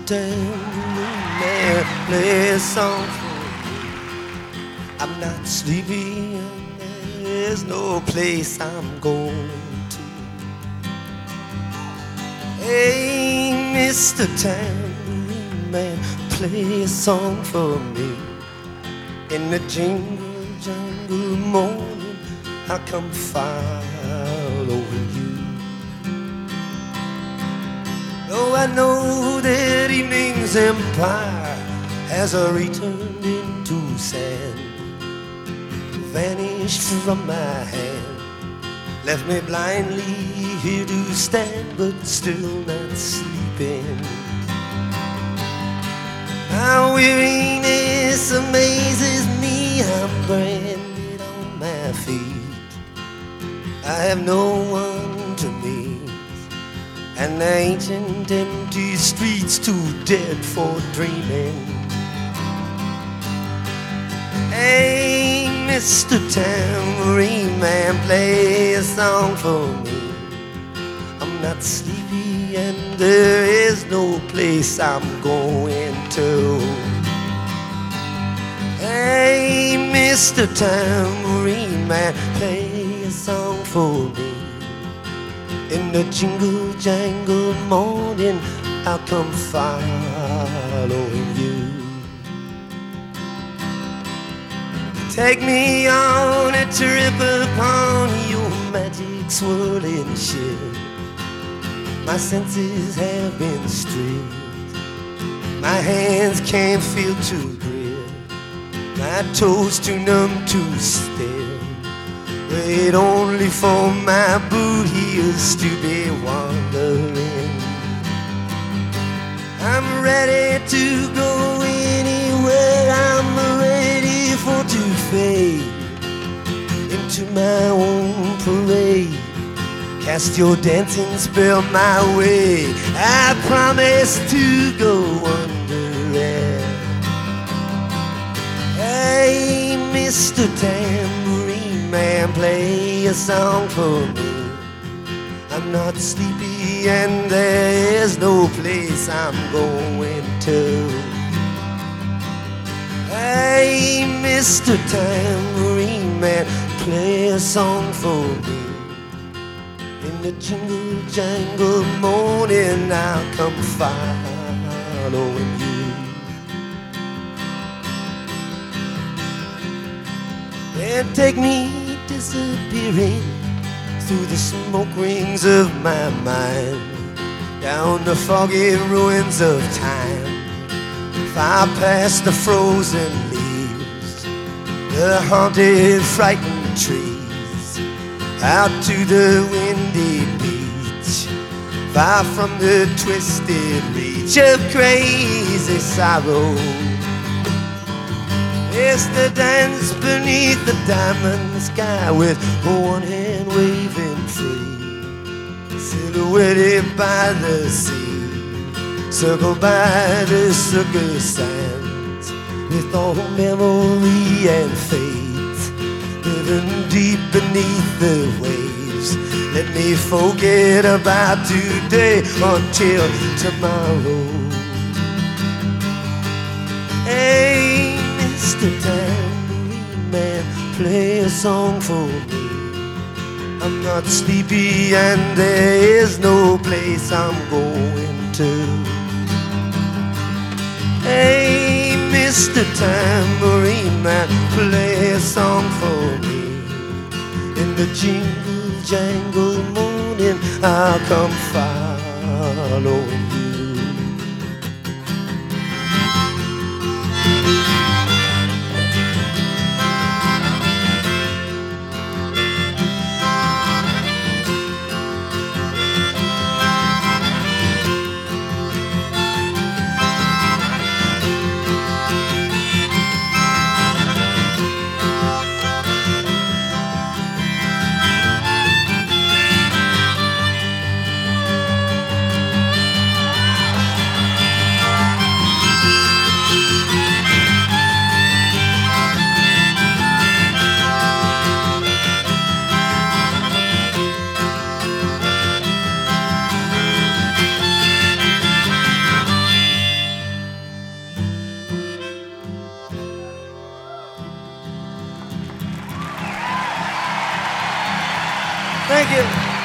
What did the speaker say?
tambourine man, play a song for me. I'm not sleepy and there's no place I'm going to. Hey, Mr. Tambourine Man, play a song for me. In the jingle jangle morning, I'll come following you. Oh, I know that evening's empire has returned into sand, vanished from my hand, left me blindly here to stand, but still not sleeping. My weariness amazes me, I'm branded on my feet. I have no one to meet, and the ancient empty streets too dead for dreaming. Hey, Mr. Tambourine Man, play a song for me. I'm not sleepy and there is no place I'm going to. Hey, Mr. Tambourine Man, play a song for me. In the jingle jangle morning, I'll come following you. Take me on a trip upon your magic swirling ship. My senses have been stripped, my hands can't feel to grip, my toes too numb to step. Wait only for my boot heels to be wandering. I'm ready to go anywhere, I'm ready for to fade into my own parade. Cast your dancing spell my way, I promise to go under it. Hey, Mr. Tambourine Man, play a song for me. I'm not sleepy and there is no place I'm going to. Hey, Mr. Tambourine Man, play a song for me. In the jingle jangle morning, I'll come following you. And take me disappearing through the smoke rings of my mind, down the foggy ruins of time, far past the frozen leaves, the haunted, frightened trees, out to the windy beach, far from the twisted reach of crazy sorrow. It's the dance beneath the diamond sky with one hand waving free, silhouetted by the sea, circled by the circus sands, with all memory and fate living deep beneath the waves. Let me forget about today until tomorrow. Hey, Mr. Tambourine Man, play a song for me. I'm not sleepy and there is no place I'm going to. Hey, Mr. Tambourine Man, play a song for me. In the jingle jangle morning, I'll come following you. Thank you.